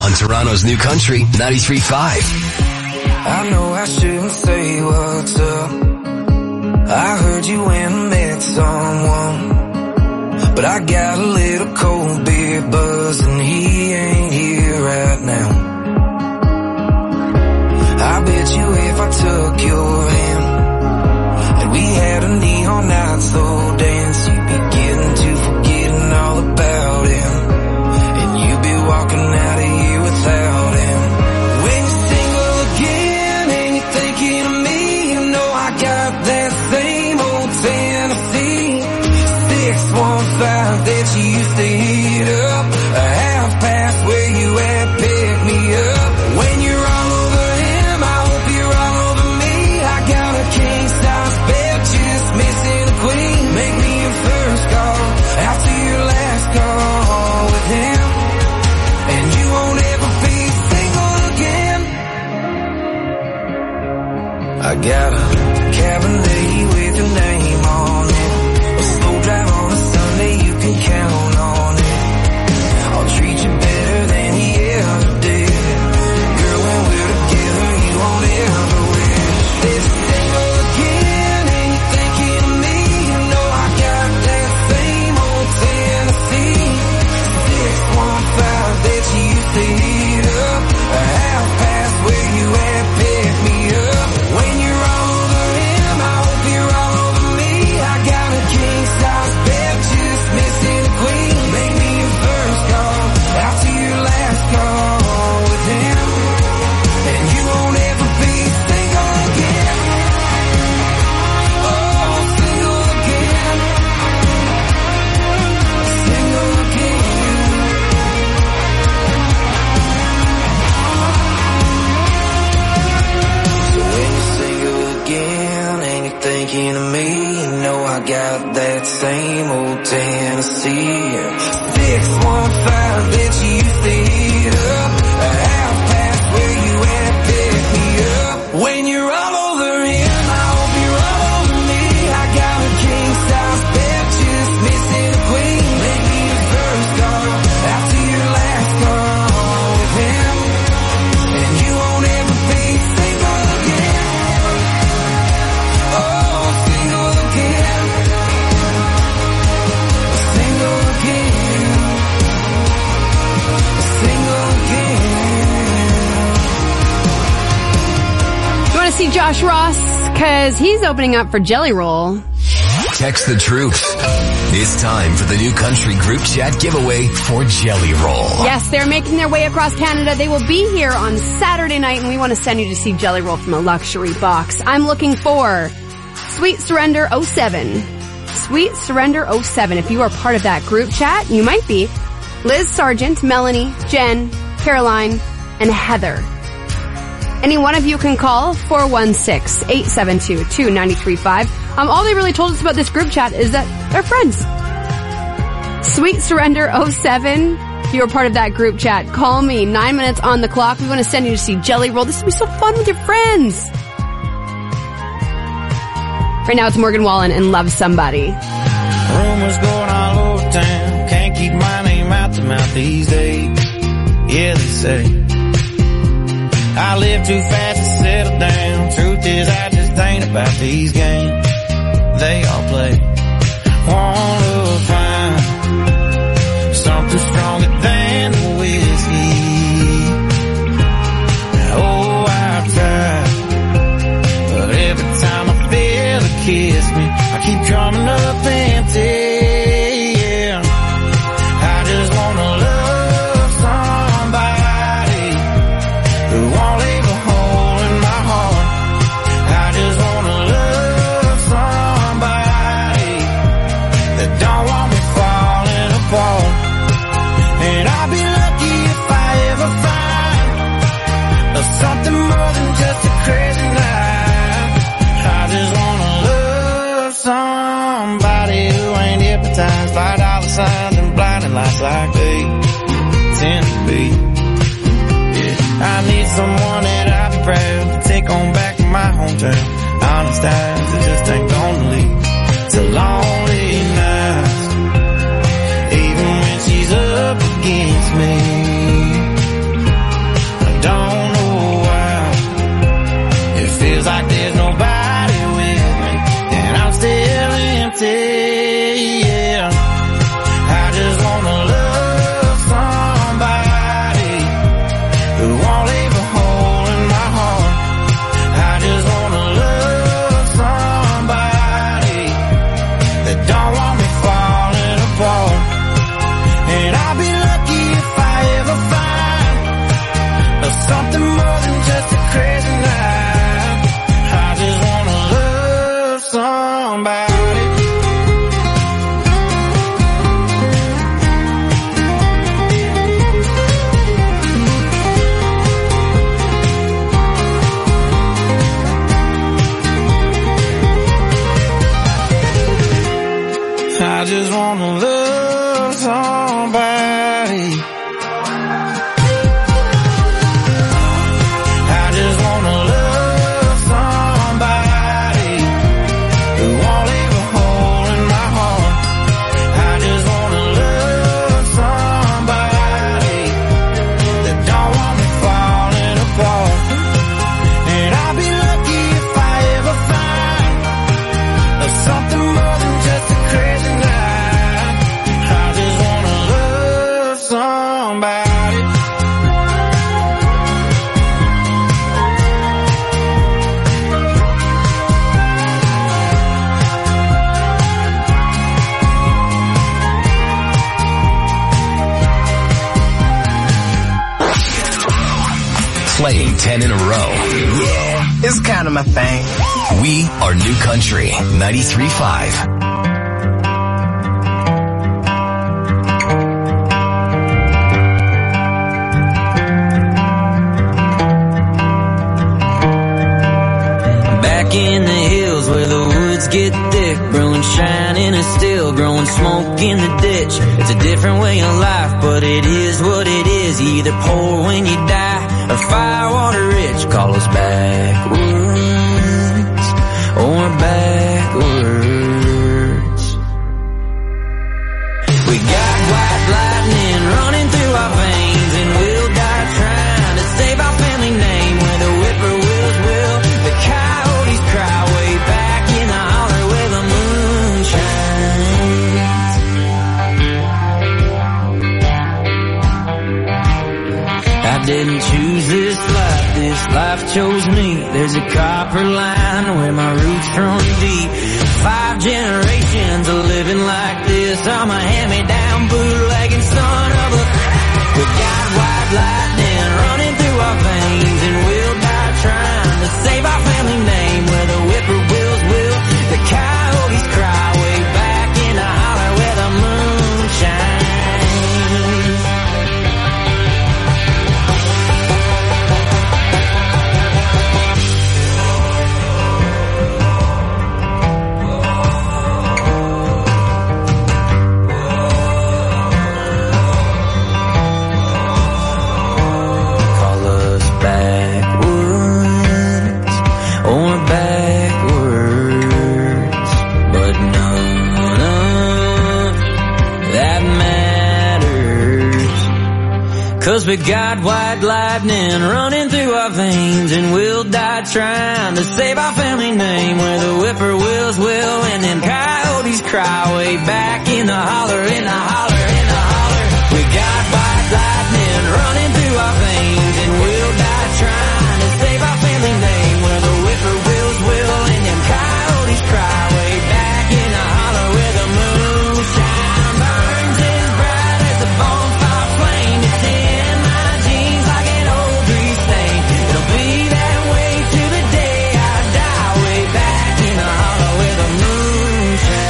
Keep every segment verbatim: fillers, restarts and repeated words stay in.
on Toronto's New Country ninety-three point five. I know I shouldn't say what's up. I heard you went and met someone, but I got a little cold beer buzz and he ain't here right now. I bet you if I took your hand and we had a neon night slow dance, you'd be getting to forgetting all about him, and you'd be walking out of here without him. When you're single again and you're thinking of me, you know I got that same old Tennessee six one five that you used to hit up, a half past where you at, pick me up. When you're all over him, I hope you're all over me. I got a king size bed, just missing a queen. Make me your first call after your last call with him, and you won't ever be single again. I got a Cabernet with your name on it, a slow drive on a Sunday, you can count on it. I'll treat you better than he ever did. Girl, when we're together, you won't ever wish. This single again, and you're thinking of me, you know I got that same old Tennessee six one five that you used to hit up, a half past where you at, pick me up. When you're all over him, I hope you're all over me. I got a king size bed, just missing a queen. Make me your first call after your last call with him, and you won't ever be single again. Oh, single again, single again. So when you're single again and you're thinking of me, you know I got that same old Tennessee six one five that you used to hit up, a half past where you at, pick me up. When you're all over him, I hope you're all over me. I got a king size bed, just missing a queen. Make me your first call after your last call with him, and you won't ever be single again. Oh, single again, single again, single again. You want to see Josh Ross? Because he's opening up for Jelly Roll. Text the truth. It's time for the New Country group chat giveaway for Jelly Roll. Yes, they're making their way across Canada. They will be here on Saturday night, and we want to send you to see Jelly Roll from a luxury box. I'm looking for Sweet Surrender oh seven. Sweet Surrender oh seven. If you are part of that group chat, you might be. Liz Sargent, Melanie, Jen, Caroline, and Heather. Any one of you can call four one six, eight seven two, two nine three five. Um, all they really told us about this group chat is that they're friends. Sweet Surrender oh seven. If you're part of that group chat, call me. Nine minutes on the clock. We want to send you to see Jelly Roll. This will be so fun with your friends. Right now it's Morgan Wallen and Love Somebody. Rumors going all over town. Can't keep my name out the mouth these days. Yeah, they say I live too fast to settle down. Truth is, I just ain't about these games they all play. Wanna find something stronger than the whiskey. Oh, I've tried, but every time I feel a kiss me, I keep coming up empty. Yeah, I just wanna love somebody who won't leave a hole in my heart. I just wanna love somebody that don't want me falling apart. And I'll be lucky if I ever find something more than just a crazy night. I just wanna love somebody who ain't hypnotized by dollar signs and blinding lights like they tend to be. Yeah, I need someone that I'd be proud to take on back to my hometown. Honest eyes that just ain't gonna leave to lonely nights, even when she's up against me. playing ten in a row. Yeah, it's kind of my thing. We are New Country ninety-three point five. In the hills where the woods get thick, brewing shine in a still, growing smoke in the ditch. It's a different way of life, but it is what it is. You either poor when you die or firewater rich. Call us backwards or backwards. We got white lightning running through our veins, and we'll die trying to save our family name. Where the whippoorwills will, the coyotes cry way back in the holler where the moon shines. I didn't choose this life, this life chose me. There's a copper line where my roots run deep. Five generations of living like this. I'm a hand-me-down bootlegging son of a... We got white lightning running through our veins, and we'll die trying to save our family name. Where the whippoorwills will, the coyotes cry way back in the holler where the moon shines. Call us backwards or backwards, but none of that matters. Cause we got white lightning running through our veins, and we'll die trying to save our family name. Where the whippoorwills will, and then coyotes cry way back in the holler, in the holler, in the holler. We got white lightning running through our veins, and we'll die trying to save our family name. Where the whippoorwills will, and then coyotes cry way back in the holler where the moon shine burns as bright as a bonfire flame. It's in my jeans like an old grease stain. It'll be that way to the day I die, way back in the holler where the moon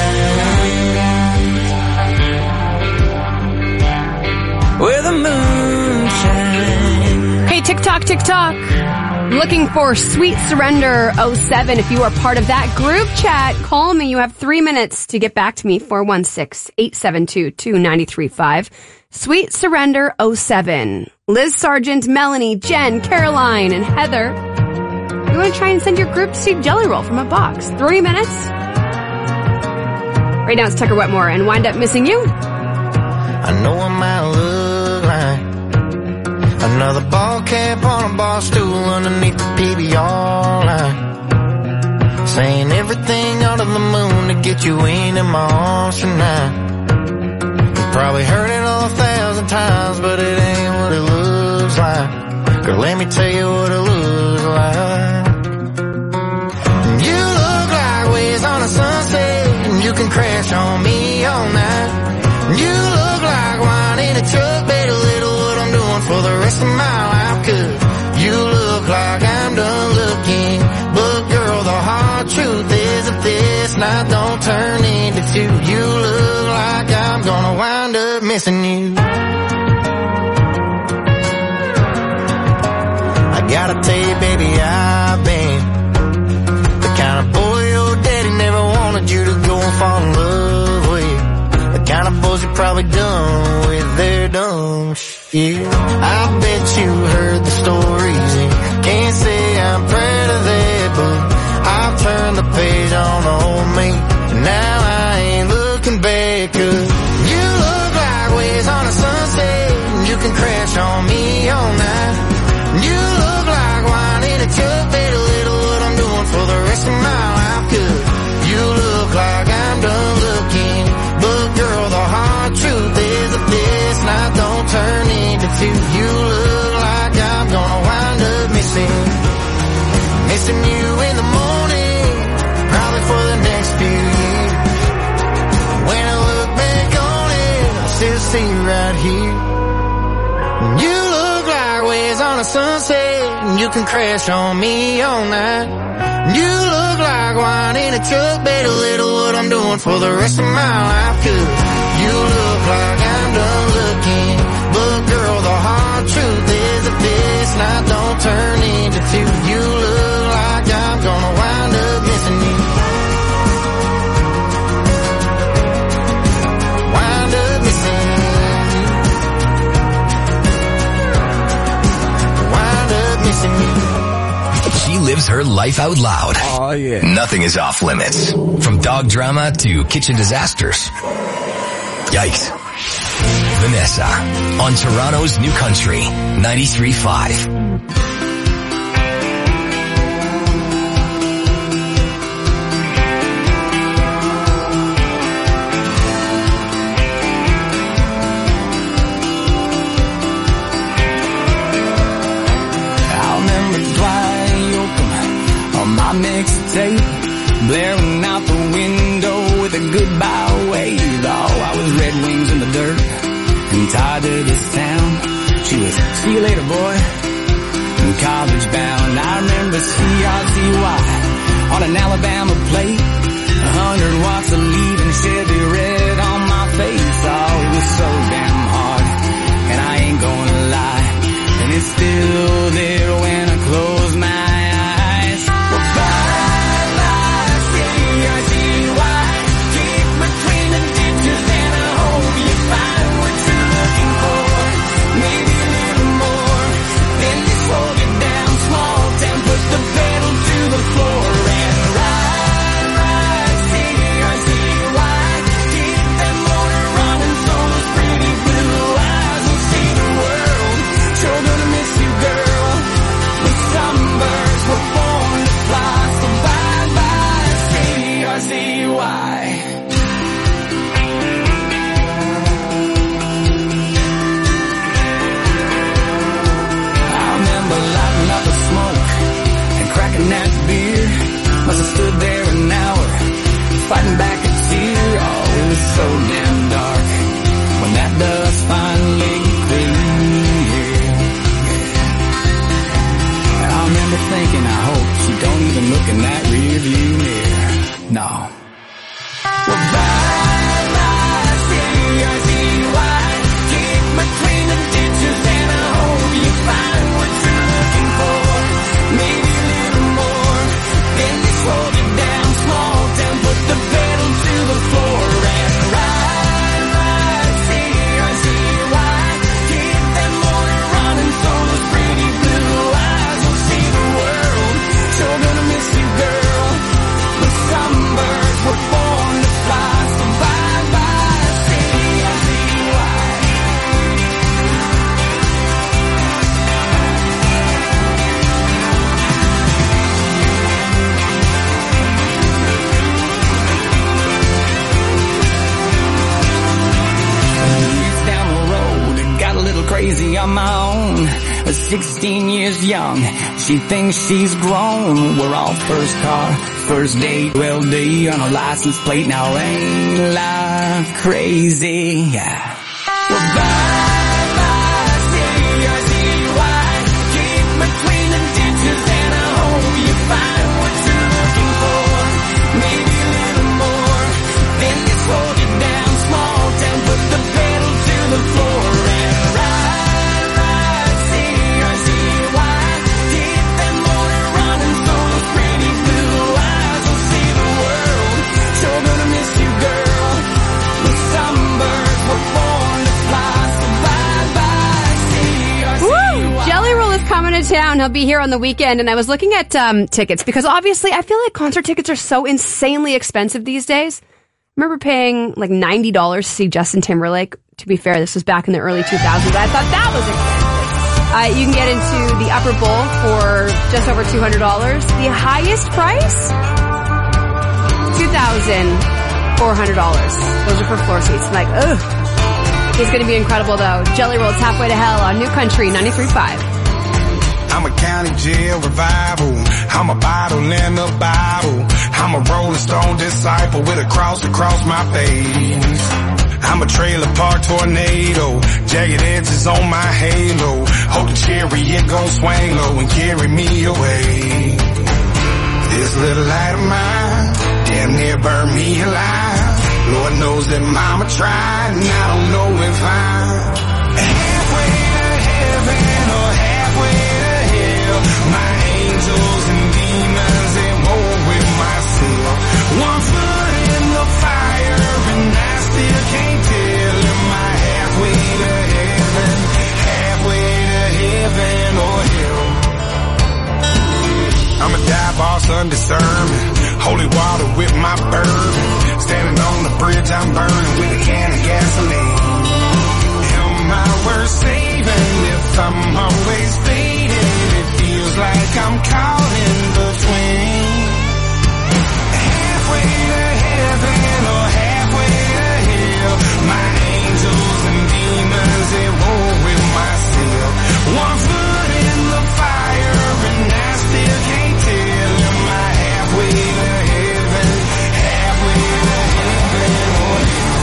shines. Where the moon shines. Hey, TikTok, TikTok. Looking for Sweet Surrender oh seven. If you are part of that group chat, call me. You have three minutes to get back to me. four one six, eight seven two, two nine three five. Sweet Surrender oh seven. Liz Sargent, Melanie, Jen, Caroline, and Heather. You want to try and send your group to see Jelly Roll from a box. Three minutes. Right now it's Tucker Wetmore and Wind Up Missing You. I know I might look like another ball cap on a bar stool underneath the P B R line, saying everything under the moon to get you into my arms tonight. You probably heard it all a thousand times, but it ain't what it looks like. Girl, let me tell you what it looks like. You look like waves on a sunset, and you can crash on me all night. You look like wine in a truck, better little what I'm doing for the rest of my life. Cause you look like I'm done looking, but girl, the hard truth is if this night don't turn into two, you look like I'm gonna wind up missing you. I gotta tell you, baby, I've been the kind of boy your daddy never wanted you to go and fall in love with. The kind of boys you probably done with their dumb shit. I bet you heard the stories and can't say I'm proud of that, but I've turned the page on old me, and now I ain't looking back. Cause you look like waves on a sunset, and you can crash on me all night. You look like wine in a truck, better little what I'm doing for the rest of my life. Cause you look like I'm done looking, but girl, the hard truth is that this night don't turn into two. You look like I'm gonna wind up missing, missing you in the morning, probably for the next few years. When I look back on it, I still see you right here. You look like waves on a sunset, and you can crash on me all night. You look like wine in a truck, better little what I'm doing for the rest of my life. Cause you look like I'm done looking, but girl, the hard truth is if this night don't turn into two, you look like I'm gonna wind up missing you. Wind up missing you. Wind up missing you. She lives her life out loud. Oh, yeah. Nothing is off limits. From dog drama to kitchen disasters. Yikes. Vanessa on Toronto's New Country, ninety-three point five. Mixtape, blaring out the window with a goodbye wave. Oh, I was Red Wings in the dirt and tied to this town. She was, see you later, boy, and college bound. I remember C R T Y on an Alabama plate, a hundred watts of leaving Chevy red on my face. Oh, it was so damn hard, and I ain't gonna lie, and it's still there when I close my eyes. Fighting back a tear, oh, it was so damn dark when that dust finally cleared. And I remember thinking, I hope she don't even look in that rear view mirror. No. Well, bye, bye, C R T Y, keep between the ditches and I hope you find what you're looking for. Maybe a little more, then they slow you down small town, put the pedal to the floor and ride, ride, C R T Y, keep that motor running so those pretty blue eyes will see the world. Sure gonna miss you, girl, but some birds were born to fly, so bye, bye, C R T Y. Crazy on my own, at sixteen years young, she thinks she's grown. We're all first car, first date, L D on a license plate. Now ain't life crazy? Yeah. Well, bye, bye, C R T Y, keep between the ditches and I hope you find what you're looking for. Maybe a little more, then you slow you down small town, put the pedal to the floor and ride. Coming to town. He'll be here on the weekend, and I was looking at um, tickets because obviously I feel like concert tickets are so insanely expensive these days. I remember paying like ninety dollars to see Justin Timberlake. To be fair, this was back in the early two thousands. I thought that was expensive. Uh, you can get into the Upper Bowl for just over two hundred dollars. The highest price? two thousand four hundred dollars. Those are for floor seats. I'm like, ugh. It's going to be incredible, though. Jelly Roll's Halfway to Hell on New Country ninety-three point five. I'm a county jail revival. I'm a bottle in the Bible. I'm a Rolling Stone disciple with a cross across my face. I'm a trailer park tornado. Jagged edges on my halo. Hope the chariot gon' swing low and carry me away. This little light of mine damn near burned me alive. Lord knows that mama tried, and I don't know if I'm halfway to heaven or halfway to hell. My angels and demons, they roll with myself. One foot in the fire and I still can't tell. Am I halfway to heaven, halfway to heaven or hell? I'm a dive boss undiscerned. Holy water with my bourbon. Standing on the bridge I'm burning with a can of gasoline. Am I worth saving if I'm always fading? It feels like I'm caught in between. Halfway to heaven or halfway to hell. My angels and demons, they roll with myself. One foot in the fire and I still can't tell. Am I halfway to heaven, halfway to heaven or hell?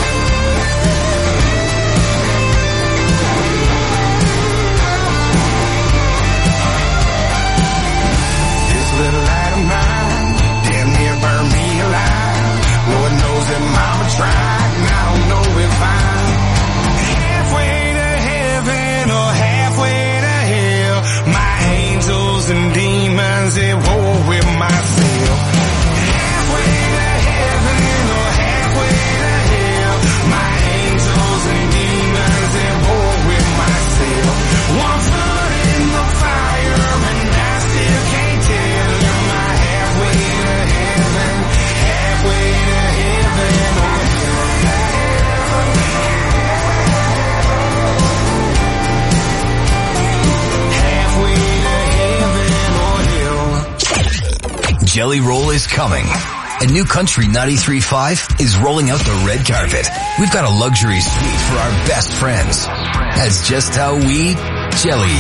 This little light of mine damn near burned me alive. Lord knows that mama tried, and I don't know if I'm halfway to heaven or halfway to hell. My angels and demons, they roll with myself. Halfway to heaven or halfway to hell. My angels and demons, they roll with myself. One foot in the fire and I still can't tell. Am I halfway to heaven, halfway to heaven or halfway to heaven or hell? Jelly Roll is coming. And New Country ninety-three point five is rolling out the red carpet. We've got a luxury suite for our best friends. That's just how we jelly.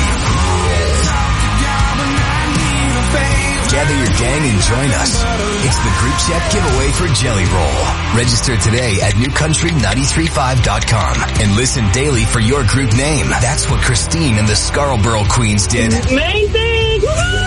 Gather your gang and join us. It's the group chat giveaway for Jelly Roll. Register today at new country nine three five dot com and listen daily for your group name. That's what Christine and the Scarborough Queens did. Amazing!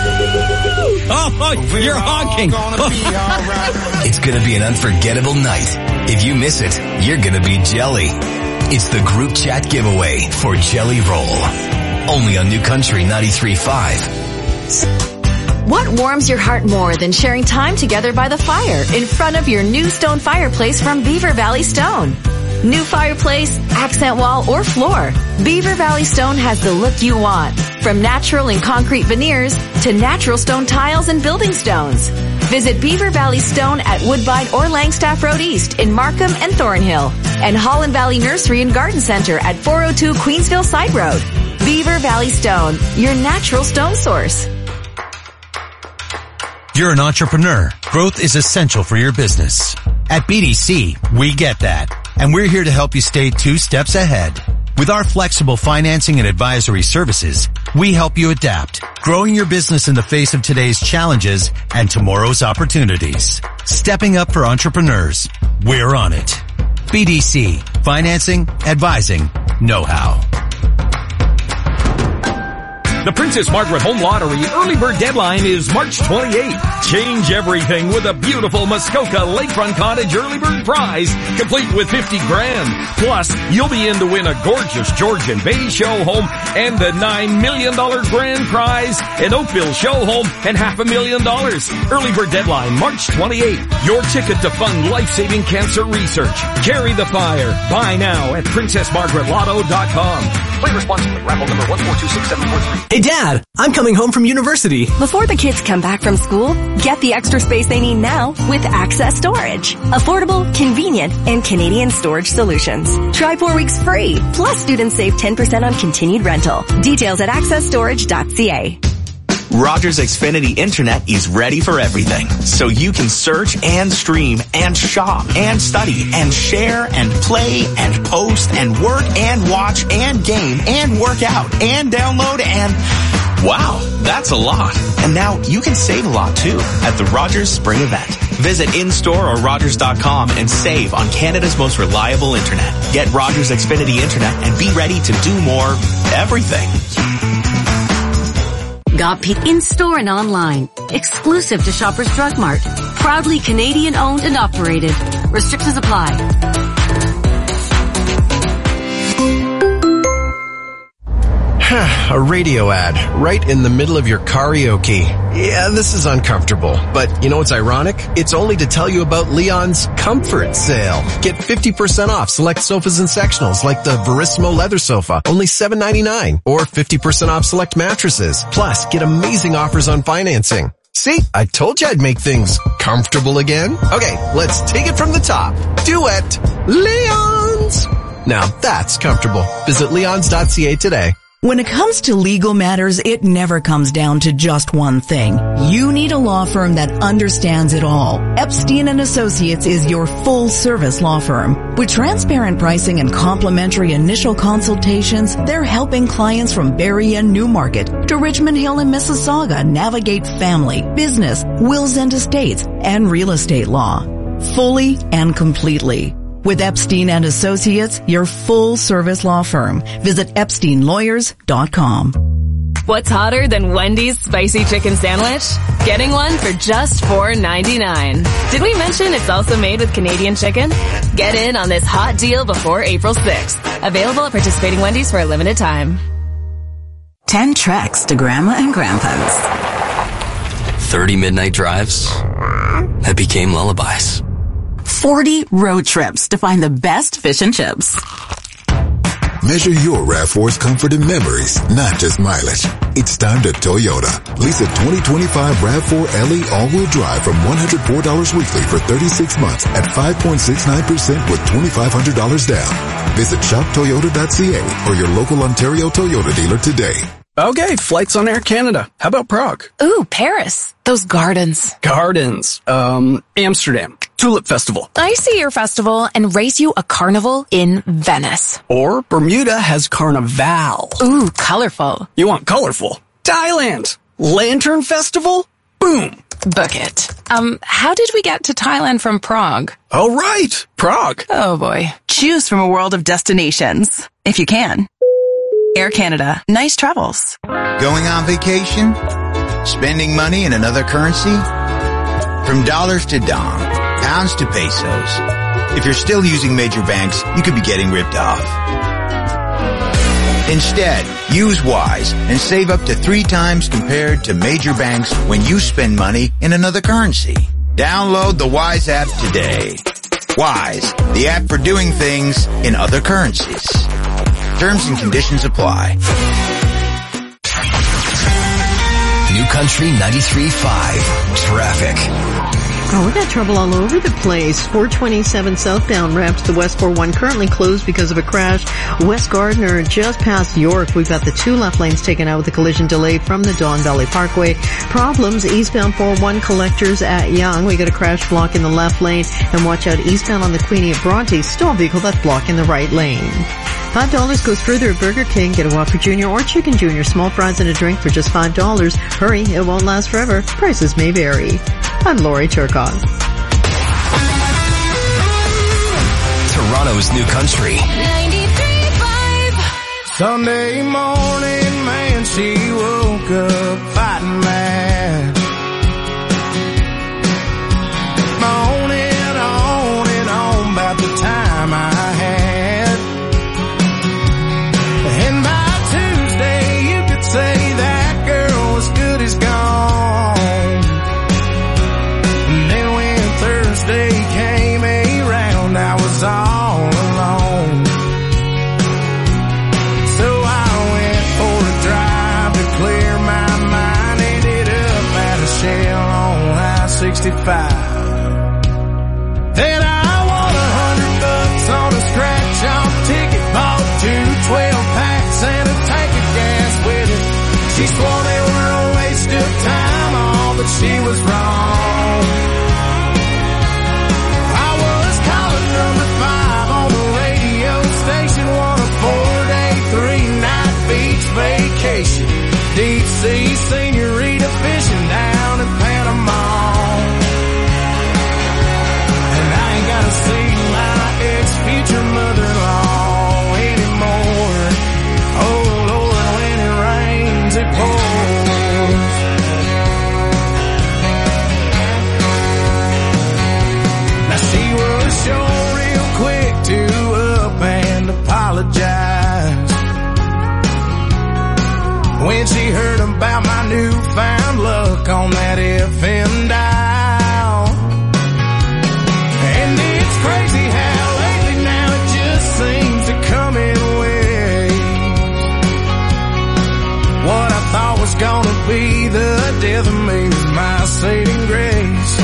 Oh, you're honking. It's gonna be an unforgettable night. If you miss it, you're gonna be jelly. It's the group chat giveaway for Jelly Roll. Only on New Country ninety-three point five. What warms your heart more than sharing time together by the fire in front of your new stone fireplace from Beaver Valley Stone? New fireplace, accent wall, or floor, Beaver Valley Stone has the look you want. From natural and concrete veneers to natural stone tiles and building stones. Visit Beaver Valley Stone at Woodbine or Langstaff Road East in Markham and Thornhill. And Holland Valley Nursery and Garden Center at four oh two Queensville Side Road. Beaver Valley Stone, your natural stone source. You're an entrepreneur. Growth is essential for your business. At B D C, we get that. And we're here to help you stay two steps ahead. With our flexible financing and advisory services, we help you adapt, growing your business in the face of today's challenges and tomorrow's opportunities. Stepping up for entrepreneurs. We're on it. B D C. Financing, advising, know-how. The Princess Margaret Home Lottery early bird deadline is March twenty-eighth. Change everything with a beautiful Muskoka Lakefront Cottage early bird prize, complete with fifty grand. Plus, you'll be in to win a gorgeous Georgian Bay show home and the nine million dollars grand prize, an Oakville show home and half a million dollars. Early bird deadline March twenty-eighth. Your ticket to fund life-saving cancer research. Carry the fire. Buy now at princess margaret lotto dot com. Play responsibly. Raffle number one four two six seven four three. Hey Dad, I'm coming home from university. Before the kids come back from school, get the extra space they need now with Access Storage. Affordable, convenient, and Canadian storage solutions. Try four weeks free. Plus, students save ten percent on continued rental. Details at access storage dot c a. Rogers Xfinity Internet is ready for everything. So you can search and stream and shop and study and share and play and post and work and watch and game and work out and download and Wow, that's a lot. And now you can save a lot too at the Rogers Spring Event. Visit in-store or Rogers dot com and save on Canada's most reliable internet. Get Rogers Xfinity Internet and be ready to do more everything. Got P in-store and online. Exclusive to Shoppers Drug Mart. Proudly Canadian owned and operated. Restrictions apply. A radio ad right in the middle of your karaoke. Yeah, this is uncomfortable, but you know what's ironic? It's only to tell you about Leon's Comfort Sale. Get fifty percent off select sofas and sectionals like the Verissimo leather sofa, only seven ninety-nine, or fifty percent off select mattresses. Plus, get amazing offers on financing. See, I told you I'd make things comfortable again. Okay, let's take it from the top. Duet, Leon's. Now that's comfortable. Visit leons dot c a today. When it comes to legal matters, it never comes down to just one thing. You need a law firm that understands it all. Epstein and Associates is your full-service law firm. With transparent pricing and complimentary initial consultations, they're helping clients from Barrie and Newmarket to Richmond Hill and Mississauga navigate family, business, wills and estates, and real estate law. Fully and completely. With Epstein and Associates, your full-service law firm. Visit epstein lawyers dot com. What's hotter than Wendy's spicy chicken sandwich? Getting one for just four ninety-nine. Did we mention it's also made with Canadian chicken? Get in on this hot deal before April sixth. Available at participating Wendy's for a limited time. Ten treks to Grandma and Grandpa's. Thirty midnight drives that became lullabies. forty road trips to find the best fish and chips. Measure your RAV four's comfort and memories, not just mileage. It's time to Toyota. Lease a twenty twenty-five RAV four L E all-wheel drive from one hundred four dollars weekly for thirty-six months at five point six nine percent with twenty-five hundred dollars down. Visit shop toyota dot c a or your local Ontario Toyota dealer today. Okay, flights on Air Canada. How about Prague? Ooh, Paris. Those gardens. Gardens. Um, Amsterdam. Tulip Festival. I see your festival and race you a carnival in Venice. Or Bermuda has Carnival. Ooh, colorful. You want colorful? Thailand. Lantern Festival? Boom. Book it. Um, how did we get to Thailand from Prague? Oh, right. Prague. Oh, boy. Choose from a world of destinations. If you can. Air Canada. Nice travels. Going on vacation? Spending money in another currency? From dollars to dong, pounds to pesos. If you're still using major banks, you could be getting ripped off. Instead, use Wise and save up to three times compared to major banks when you spend money in another currency. Download the Wise app today. Wise, the app for doing things in other currencies. Terms and conditions apply. New Country ninety-three point five. Traffic. Oh, we got trouble all over the place. four twenty-seven southbound ramp to the West four one currently closed because of a crash. West Gardner just past York. We've got the two left lanes taken out with a collision delay from the Don Valley Parkway. Problems eastbound four one collectors at Yonge. We got a crash block in the left lane. And watch out eastbound on the Queenie at Bronte. Still a vehicle that's blocking the right lane. Five dollars goes further at Burger King. Get a Whopper Junior or Chicken Junior. Small fries and a drink for just five dollars. Hurry, it won't last forever. Prices may vary. I'm Lori Turcotte. Toronto's New Country. ninety-three point five. Sunday morning, man, she woke up fighting mad. On and on and on about the time I had. And by Tuesday, you could say that girl was good as gone. And then when Thursday came around, I was all alone. So I went for a drive to clear my mind. Ended up at a Shell on I sixty-five. Then I won a hundred bucks on a scratch-off ticket. Bought two twelve packs and a tank of gas with it. She swore they were a waste of time, all but she was wrong. I was calling number five on the radio station, won a four-day, three-night beach vacation. Deep sea luck on that F M dial. And it's crazy how lately now it just seems to come in waves. What I thought was gonna be the death of me was my saving grace.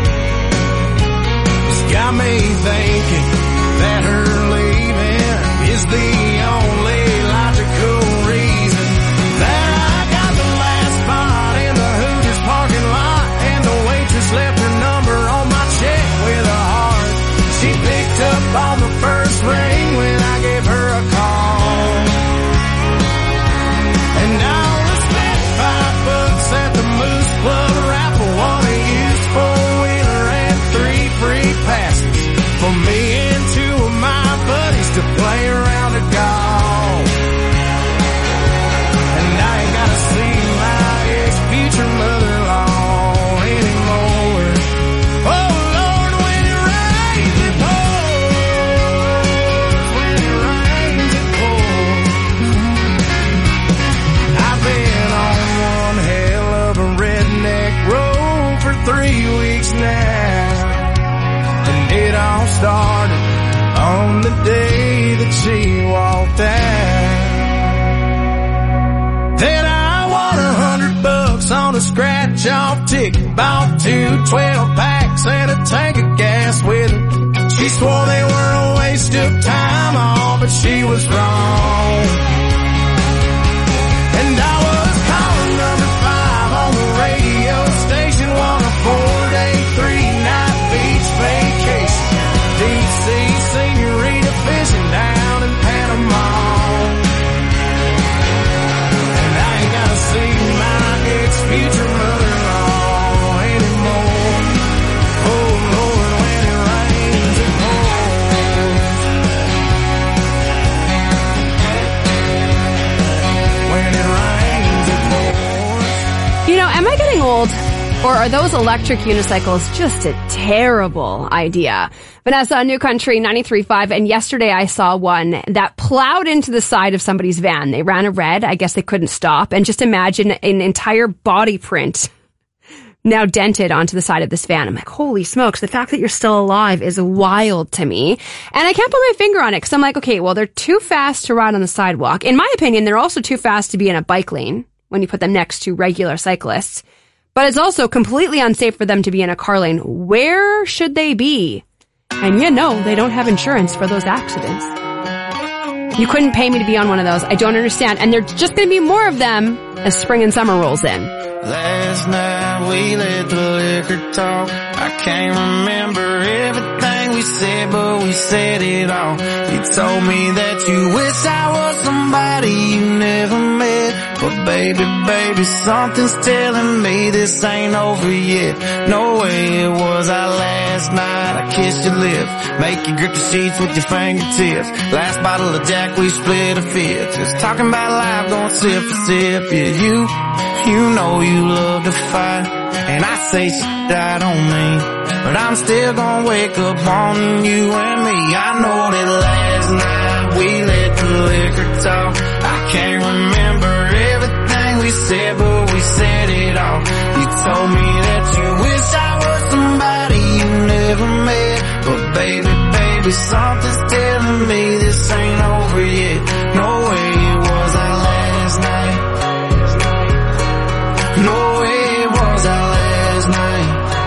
It's got me thinking that her leaving is the only logical reason that I got the last spot in the Hooters parking lot, and the waitress left her number on my check with a heart. She picked up on the first ring when I gave her a call, and I only spent five bucks at the Moose Club raffle, won a used four-wheeler and three free passes for me and two of my buddies to play around a golf. And I ain't gotta see my ex-future mother-in-law anymore. Oh Lord, when it rains it pours, when it rains it pours. I've been on one hell of a redneck road for three weeks now, and it all started on the day that she walked out. Then I won a hundred bucks on a scratch-off ticket, bought two twelve packs and a tank of gas with it. She swore they were a waste of time, all but she was wrong. And I was calling number five on the radio station, won a four-day, three-night beach vacation, deep sea senorita fishing down in Panama. And I ain't gotta see my ex-future mother-in-law anymore. Oh Lord, when it rains it pours. When it rains it pours. You know, am I getting old? Or are those electric unicycles just a terrible idea? Vanessa on New Country ninety-three point five, and yesterday I saw one that plowed into the side of somebody's van. They ran a red. I guess they couldn't stop. And just imagine an entire body print now dented onto the side of this van. I'm like, holy smokes, the fact that you're still alive is wild to me. And I can't put my finger on it because I'm like, okay, well, they're too fast to ride on the sidewalk. In my opinion, they're also too fast to be in a bike lane when you put them next to regular cyclists. But it's also completely unsafe for them to be in a car lane. Where should they be? And you know, they don't have insurance for those accidents. You couldn't pay me to be on one of those. I don't understand. And there's just going to be more of them as spring and summer rolls in. Last night we let the liquor talk. I can't remember everything we said, but we said it all. You told me that you wish I was somebody you never met. But baby, baby, something's telling me this ain't over yet. No way it was our last night. I kissed your lips, make you grip the sheets with your fingertips. Last bottle of Jack, we split a fifth. Just talking about life, going sip for sip. Yeah, you, you know you love to fight, and I say shit I don't mean, but I'm still gonna wake up on you and me. I know that last night we let the liquor talk. I can't remember everything we said, but we said it all. You told me that you wish I was somebody you never met. But baby, baby, something's telling me this ain't over yet. No way it was our last night. No way it was our last night.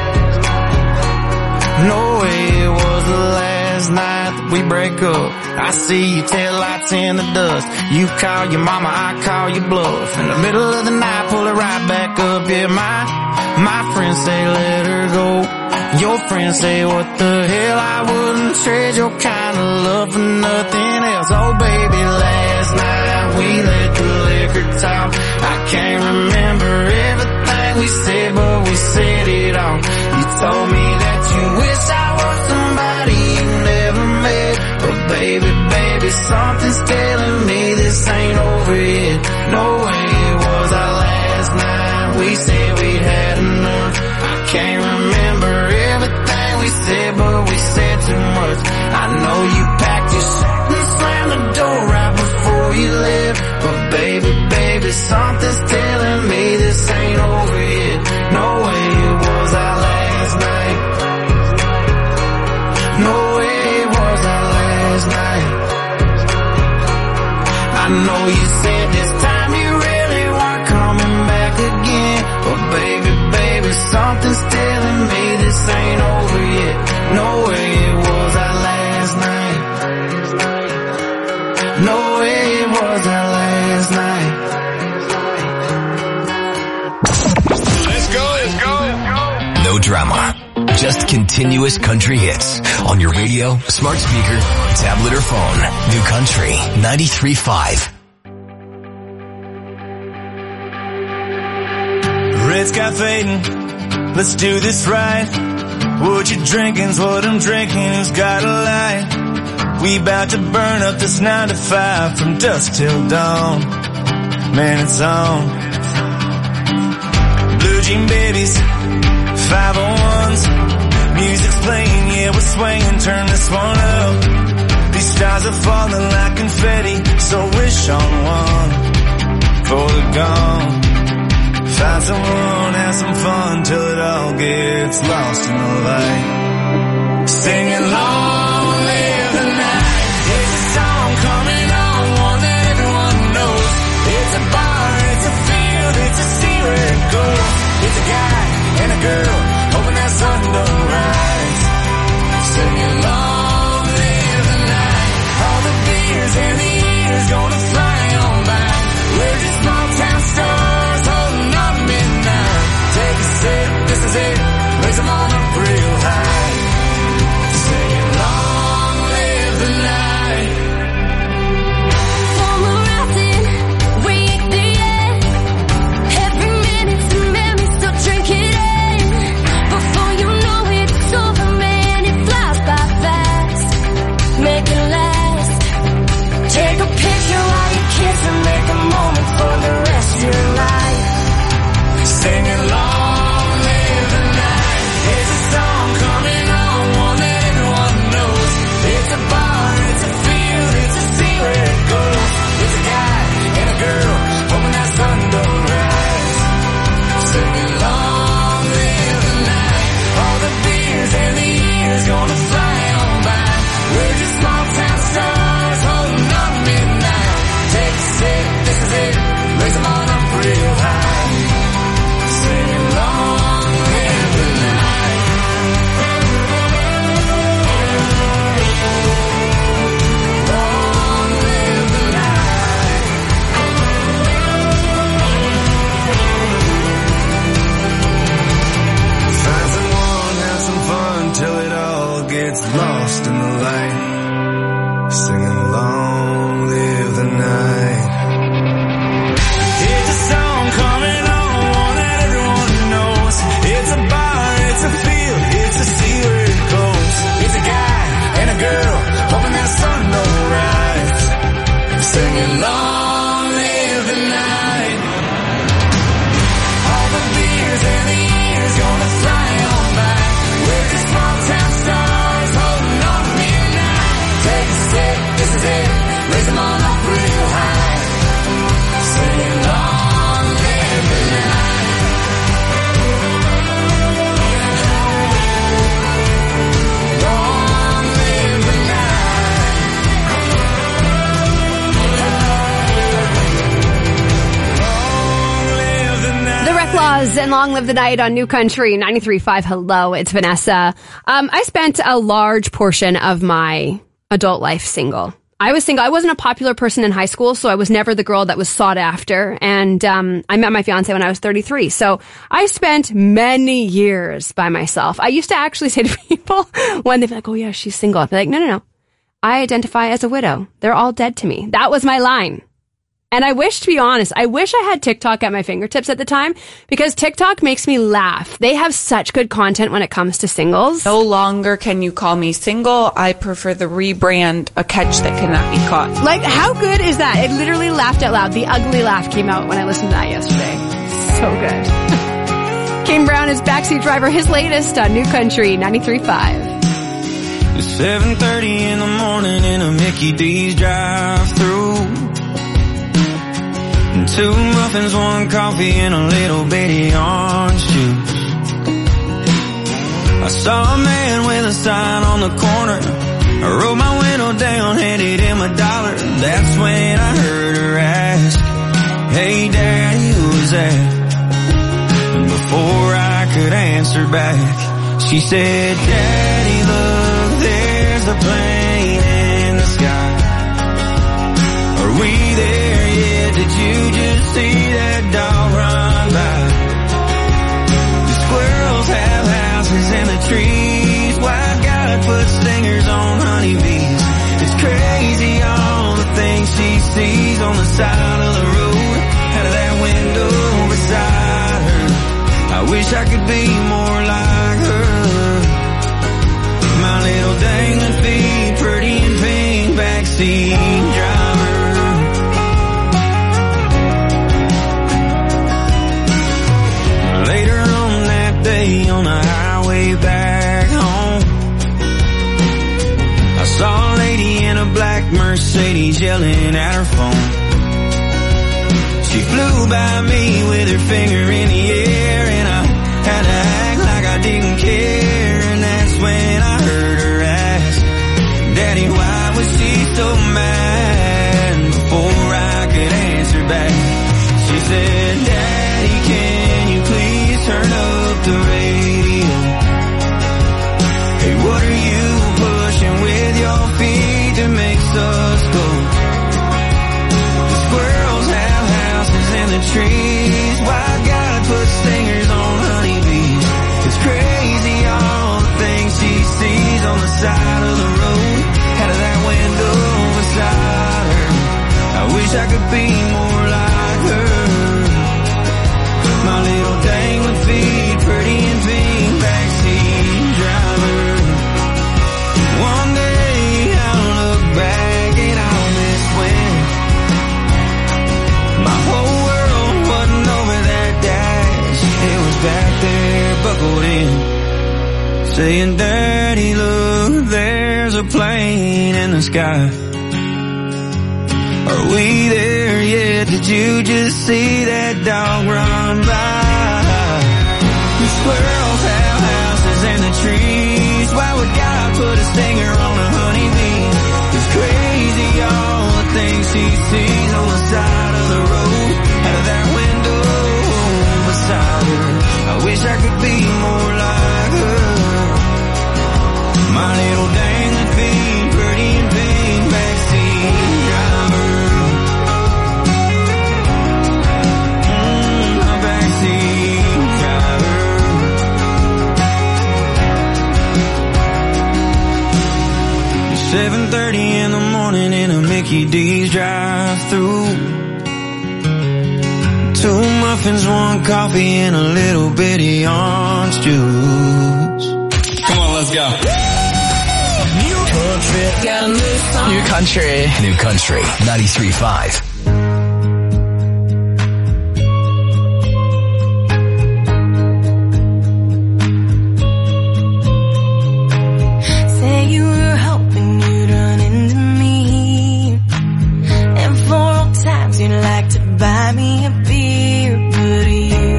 No way it was the last night that we break up. I see your taillights in the dust. You call your mama, I call your bluff. In the middle of the night, pull it right back up. Yeah, my, my friends say let her go. Your friends say what the hell, I wouldn't trade your kind of love for nothing else. Oh baby, last night we let the liquor talk. I can't remember everything we said, but we said it all. You told me that you wish I was somebody you never met. But baby, baby, something's telling me this ain't over yet. No way it was our last night. We said we'd had enough. I can't remember everything we said, but we said too much. I know you packed your shit and slammed the door right before you left. But baby, baby, something's telling me this ain't over yet. Let's go, let's go. No drama. Just continuous country hits on your radio, smart speaker, tablet, or phone. New Country ninety-three point five. Red sky fading, let's do this right. What you drinking's what I'm drinking, who's got a light? We bout to burn up this nine to five from dusk till dawn. Man, it's on. Blue jean babies, five oh ones. Music's playing, yeah, we're swaying, turn this one up. These stars are falling like confetti, so wish on one for the gone. Find someone, have some fun till it all gets lost in the light. Singing long live the night. It's a song coming on, one that everyone knows. It's a bar, it's a field, it's a sea where it goes. It's a guy and a girl, hoping that sun don't rise. Singing long live the night. All the beers and the years gonna fly on by. We're just small town stars holding on midnight. Take a sip, this is it. Raise them all up real high. Singing long live the night. Form a rapid, wake the end. Every minute's a memory, so drink it in. Before you know it, it's over, man. It flies by fast. Make it last. Take a picture while you kiss and make a moment for the rest of your life. Singing long live the night. It's a song coming on, one that everyone knows. It's a bar, it's a field, it's a sea where it goes. It's a guy and a girl, hoping that sun don't rise. Singing long live the night. All the beers and the years gonna fly on by. We're just small town stars holding on midnight. Take a sip, this is it. Raise them all up real high. Singing long live the night. Long live the night. Find someone, have some fun till it all gets lost in the light. Singing long live the night. It's a song coming on, one that everyone knows. It's a bar, it's a field, it's a sea where it goes. It's a guy and a girl, hoping that sun don't rise. Singing long live the night. All the beers and the years gonna fly on by. We're just small town stars holding on midnight. Take a sip, this is it. Raise them all up real high. Singing long live the night. Long live the The Reclaws and Long Live the Night on New Country ninety-three point five. Hello, it's Vanessa. Um, I spent a large portion of my adult life single. I was single. I wasn't a popular person in high school, so I was never the girl that was sought after. And um, I met my fiance when I was thirty-three. So I spent many years by myself. I used to actually say to people when they'd be like, oh yeah, she's single. I'd be like, no, no, no. I identify as a widow. They're all dead to me. That was my line. And I wish, to be honest, I wish I had TikTok at my fingertips at the time, because TikTok makes me laugh. They have such good content when it comes to singles. No longer can you call me single. I prefer the rebrand, a catch that cannot be caught. Like, how good is that? It literally laughed out loud. The ugly laugh came out when I listened to that yesterday. So good. Kane Brown is Backseat Driver, his latest on New Country ninety-three point five. It's seven thirty in the morning in a Mickey D's drive-through. Two muffins, one coffee, and a little bitty orange juice. I saw a man with a sign on the corner. I rolled my window down, handed him a dollar. That's when I heard her ask, hey daddy, who's that? And before I could answer back, she said, daddy, look, there's a plane in the sky. Are we there yet? Did you just see that dog run by? sees on the side of the road, out of that window beside her. I wish I could be more like her. My little dangling feet, pretty in pink, backseat driver. Later on that day on the highway back home, I saw a lady in a black Mercedes yelling at her phone. She flew by me with her finger in the air, and I had to act like I didn't care. And that's when I heard her ask, Daddy, why was she so mad? Before I could answer back, she said, Daddy, can you please turn up the radio? Hey, what are you pushing with your feet that makes us go? The squirrels have houses in the trees. Why gotta put stingers on honeybees? It's crazy all the things she sees on the side of the road, out of that window beside her. I wish I could be more like her. My little dangling feet, pretty in pink, backseat driver. One day I'll look back and I'll miss when my whole world wasn't over that dash. It was back there buckled in, saying, Daddy, look, there's a plane in the sky. Are we there yet? Did you just see that dog run by? The squirrels have houses in the trees. Why would God put a stinger on a honeybee? It's crazy all the things she sees on the side of the road, out of that window beside her. I wish I could be more like her. My little dangling feet, pretty in pink, backseat driver. Mm, my backseat driver. seven thirty in the morning in a Mickey D's drive-thru. Two muffins, one coffee, and a little bitty orange juice. Come on, let's go. New Country. New Country ninety-three point five. Say you were hoping you'd run into me, and for old times you'd like to buy me a beer, but you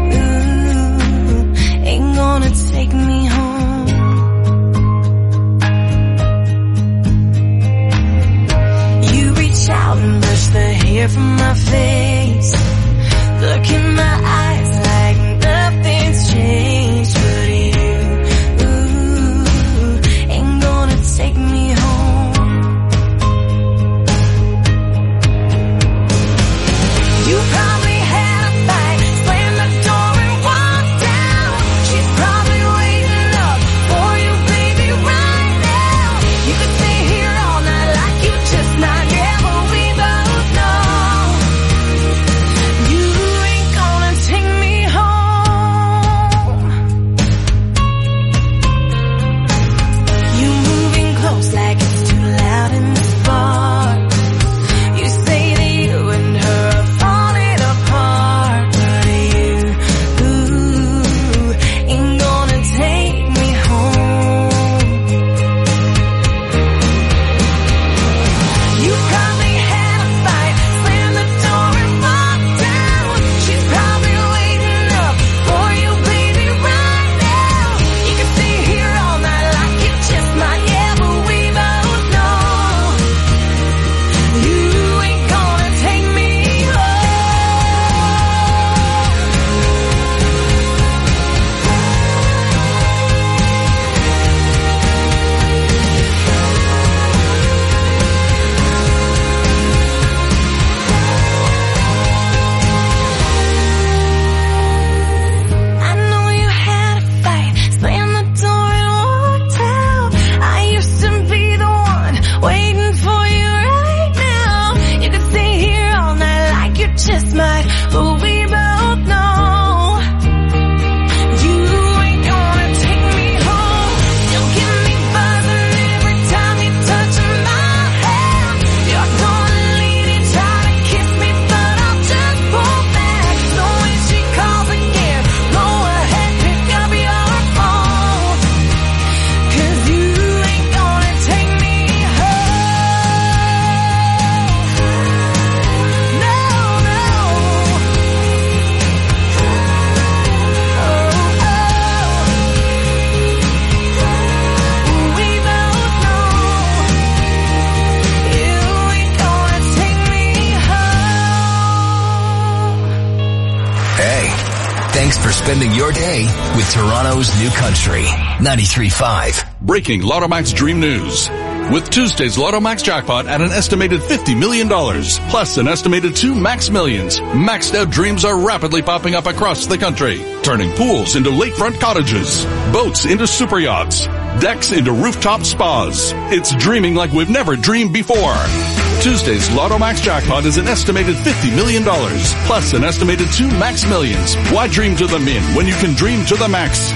ooh, ain't gonna take me home. You reach out and brush the Thanks for spending your day with Toronto's New Country ninety-three point five. Breaking Lotto Max Dream News. With Tuesday's Lotto Max jackpot at an estimated fifty million dollars, plus an estimated two Max Millions, maxed out dreams are rapidly popping up across the country, turning pools into lakefront cottages, boats into super yachts, decks into rooftop spas. It's dreaming like we've never dreamed before. Tuesday's Lotto Max jackpot is an estimated fifty million dollars, plus an estimated two Max Millions. Why dream to the min when you can dream to the max?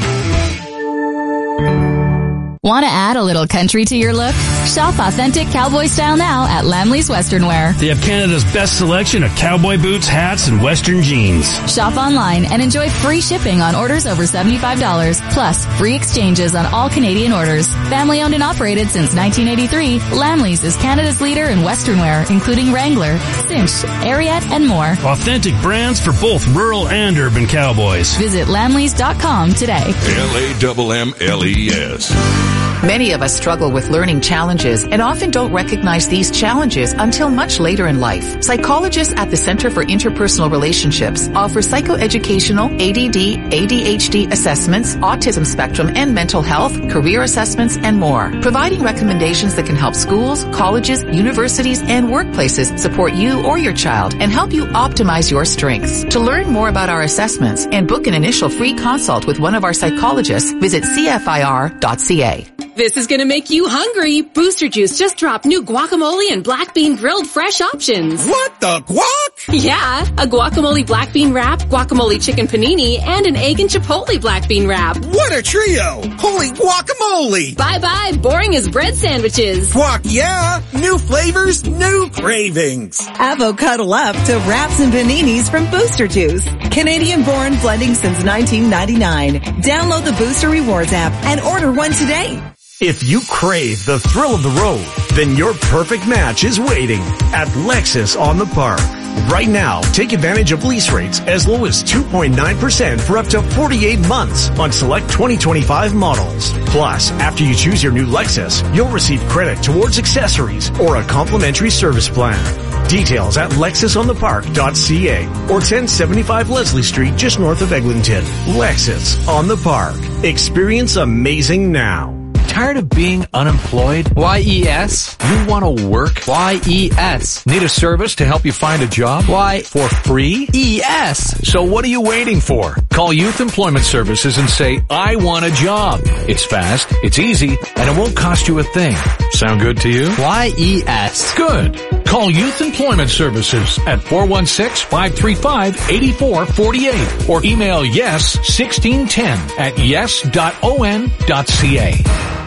Want to add a little country to your look? Shop authentic cowboy style now at Lamley's Western Wear. They have Canada's best selection of cowboy boots, hats, and Western jeans. Shop online and enjoy free shipping on orders over seventy-five dollars, plus free exchanges on all Canadian orders. Family owned and operated since nineteen eighty-three, Lamley's is Canada's leader in Western wear, including Wrangler, Cinch, Ariat, and more. Authentic brands for both rural and urban cowboys. Visit lamleys dot com today. L A M M L E S. Many of us struggle with learning challenges and often don't recognize these challenges until much later in life. Psychologists at the Center for Interpersonal Relationships offer psychoeducational A D D, A D H D assessments, autism spectrum and mental health, career assessments, and more, providing recommendations that can help schools, colleges, universities, and workplaces support you or your child and help you optimize your strengths. To learn more about our assessments and book an initial free consult with one of our psychologists, visit C F I R dot C A. This is gonna make you hungry. Booster Juice just dropped new guacamole and black bean grilled fresh options. What the guac? Yeah, a guacamole black bean wrap, guacamole chicken panini, and an egg and chipotle black bean wrap. What a trio! Holy guacamole! Bye-bye, boring as bread sandwiches. Guac, yeah! New flavors, new cravings. Avocado up to wraps and paninis from Booster Juice. Canadian-born, blending since nineteen ninety-nine. Download the Booster Rewards app and order one today. If you crave the thrill of the road, then your perfect match is waiting at Lexus on the Park. Right now, take advantage of lease rates as low as two point nine percent for up to forty-eight months on select twenty twenty-five models. Plus, after you choose your new Lexus, you'll receive credit towards accessories or a complimentary service plan. Details at lexus on the park dot c a or ten seventy-five Leslie Street just north of Eglinton. Lexus on the Park. Experience amazing now. Tired of being unemployed? Y E S. You want to work? Y E S. Need a service to help you find a job? Why, for free? E S. So what are you waiting for? Call Youth Employment Services and say, I want a job. It's fast, it's easy, and it won't cost you a thing. Sound good to you? Y E S. Good. Call Youth Employment Services at four one six, five three five, eight four four eight or email yes sixteen ten at yes dot o n dot c a.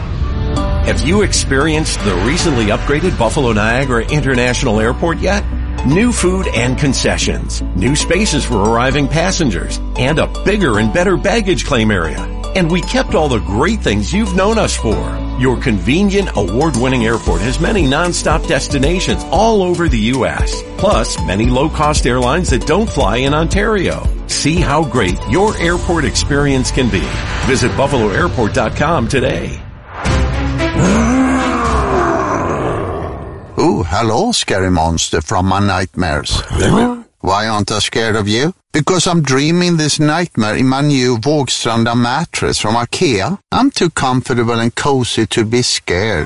Have you experienced the recently upgraded Buffalo Niagara International Airport yet? New food and concessions, new spaces for arriving passengers, and a bigger and better baggage claim area. And we kept all the great things you've known us for. Your convenient, award-winning airport has many non-stop destinations all over the U S, plus many low-cost airlines that don't fly in Ontario. See how great your airport experience can be. Visit buffalo airport dot com today. Oh, hello, scary monster from my nightmares. Why aren't I scared of you? Because I'm dreaming this nightmare in my new Vågstranda mattress from IKEA. I'm too comfortable and cozy to be scared.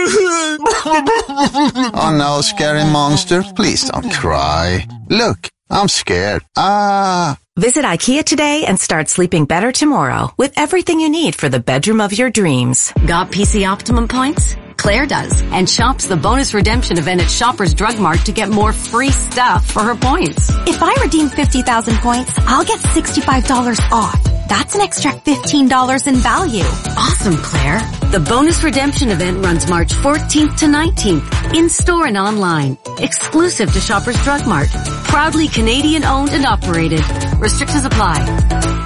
Oh no, scary monster, please don't cry. Look, I'm scared. Ah. Visit IKEA today and start sleeping better tomorrow with everything you need for the bedroom of your dreams. Got P C Optimum points? Claire does, and shops the bonus redemption event at Shoppers Drug Mart to get more free stuff for her points. If I redeem fifty thousand points, I'll get sixty-five dollars off. That's an extra fifteen dollars in value. Awesome, Claire. The bonus redemption event runs March fourteenth to nineteenth, in-store and online. Exclusive to Shoppers Drug Mart. Proudly Canadian owned and operated. Restrictions apply.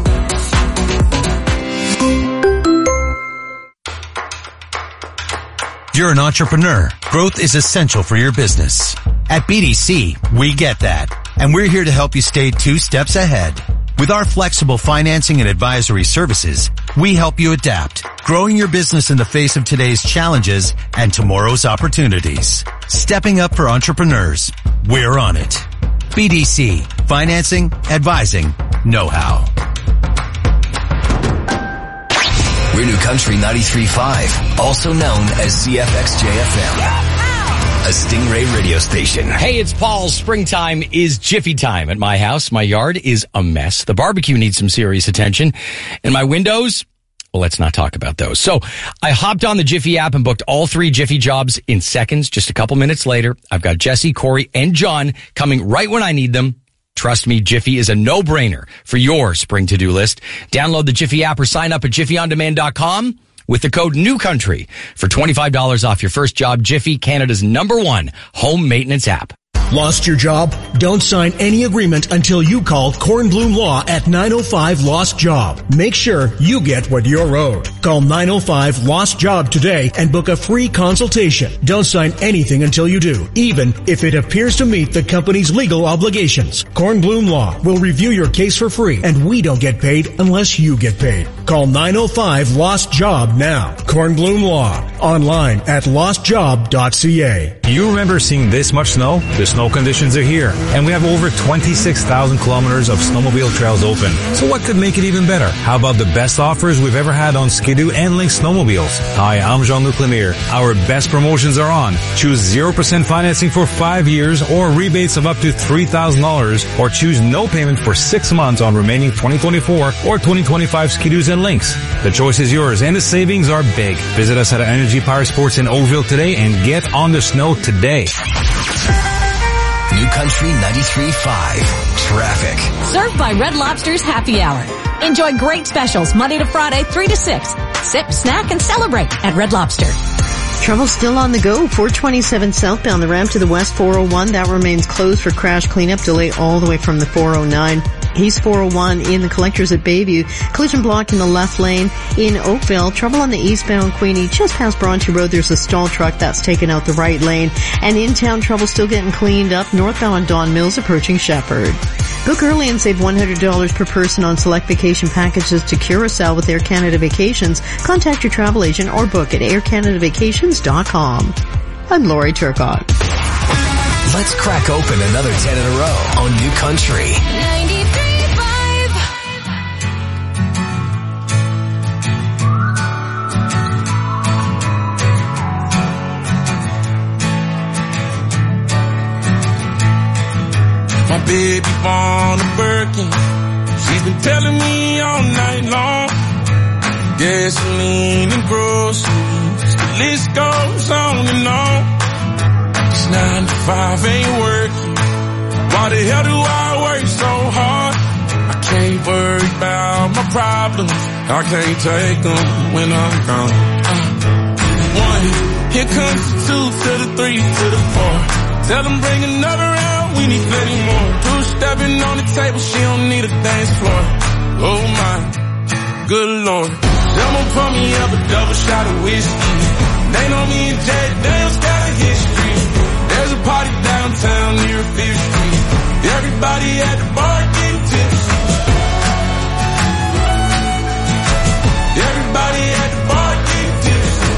You're an entrepreneur. Growth is essential for your business. At B D C, we get that. And we're here to help you stay two steps ahead. With our flexible financing and advisory services, we help you adapt, growing your business in the face of today's challenges and tomorrow's opportunities. Stepping up for entrepreneurs. We're on it. B D C. Financing, advising, know-how. We're New Country ninety-three point five, also known as C F X J F M, a Stingray radio station. Hey, it's Paul. Springtime is Jiffy time at my house. My yard is a mess. The barbecue needs some serious attention. And my windows, well, let's not talk about those. So I hopped on the Jiffy app and booked all three Jiffy jobs in seconds. Just a couple minutes later, I've got Jesse, Corey, and John coming right when I need them. Trust me, Jiffy is a no-brainer for your spring to-do list. Download the Jiffy app or sign up at jiffy on demand dot com with the code NEWCOUNTRY for twenty-five dollars off your first job. Jiffy, Canada's number one home maintenance app. Lost your job? Don't sign any agreement until you call Kornblum Law at nine oh five Lost Job. Make sure you get what you're owed. Call nine oh five Lost Job today and book a free consultation. Don't sign anything until you do, even if it appears to meet the company's legal obligations. Kornblum Law will review your case for free, and we don't get paid unless you get paid. Call nine oh five Lost Job now. Kornblum Law. Online at lost job dot c a. You remember seeing this much snow? The snow conditions are here, and we have over twenty-six thousand kilometers of snowmobile trails open. So what could make it even better? How about the best offers we've ever had on Ski-Doo and Lynx snowmobiles? Hi, I'm Jean-Luc Lemire. Our best promotions are on. Choose zero percent financing for five years or rebates of up to three thousand dollars, or choose no payment for six months on remaining twenty twenty-four or twenty twenty-five Ski-Doos and Lynx. The choice is yours, and the savings are big. Visit us at Energy Power Sports in Oakville today and get on the snow today. New Country ninety-three point five. Traffic. Served by Red Lobster's Happy Hour. Enjoy great specials Monday to Friday, three to six. Sip, snack, and celebrate at Red Lobster. Trouble still on the go. four twenty-seven southbound, the ramp to the west four oh one. That remains closed for crash cleanup. Delay all the way from the four oh nine. East four oh one in the collectors at Bayview. Collision block in the left lane in Oakville. Trouble on the eastbound Queenie just past Bronte Road. There's a stall truck that's taken out the right lane. And in-town trouble still getting cleaned up. Northbound on Don Mills approaching Shepherd. Book early and save one hundred dollars per person on select vacation packages to Curacao with Air Canada Vacations. Contact your travel agent or book at air canada vacations dot com. I'm Lori Turcotte. Let's crack open another ten in a row on New Country. My baby born a Birkin. She's been telling me all night long. Gasoline and groceries, the list goes on and on. This nine to five ain't working. Why the hell do I work so hard? I can't worry about my problems. I can't take them when I'm gone. Uh, one, here comes the two to the three to the four. Tell them bring another round, we need plenty more. Two stepping on the table, she don't need a dance floor. Oh my, good lord. Someone pour me up a double shot of whiskey. They know me and Jack Daniels got a history. There's a party downtown near Fifth Street. Everybody at the bar getting tipsy. Everybody at the bar getting tipsy.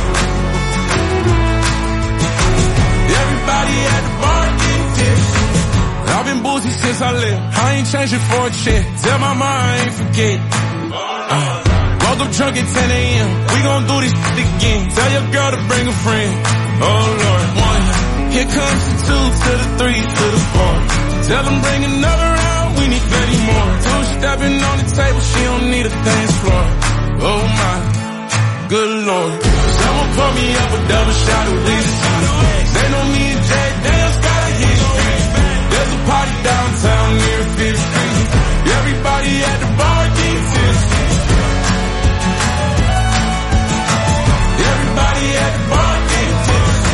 Everybody at the bar getting tipsy. I've been boozy since I left. I ain't changing for a check. Tell my mom I ain't forget. Uh, woke up drunk at ten a.m. We gon' do this again. Tell your girl to bring a friend. Oh Lord, one. Here comes the two to the three to the four. Tell them bring another round. We need plenty more. Two stepping on the table. She don't need a dance floor. Oh my, good lord. Someone pour me up a double shot of whiskey. They know me and Jack Daniels got a history. There's a party downtown near Fifth Street. Everybody at the bar getting tipsy. Everybody at the bar getting tipsy.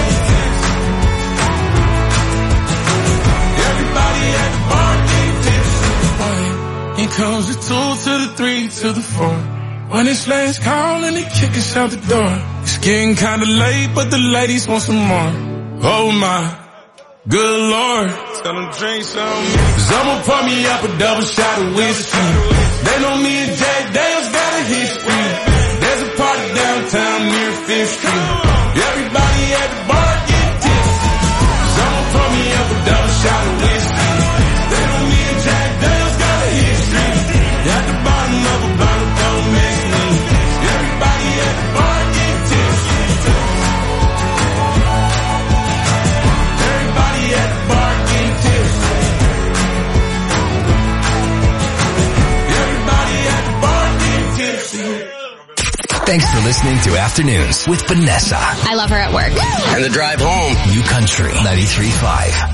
Everybody at the bar getting tipsy. Here comes the two to the three to the four. When it's last call and they kick us out the door. It's getting kinda late, but the ladies want some more. Oh my, good lord. Tell them drink some. Someone pour me up a double shot of whiskey. They know me and Jack Daniels got a history. There's a party downtown near Fifth Street. Everybody at the bar getting tipsy. Someone pour me up a double shot of whiskey. They know me and Jack Daniels got a history. At the bottom of a bottle, don't miss me. Everybody Thanks for listening to Afternoons with Vanessa. I love her at work. And the drive home. New Country ninety-three point five.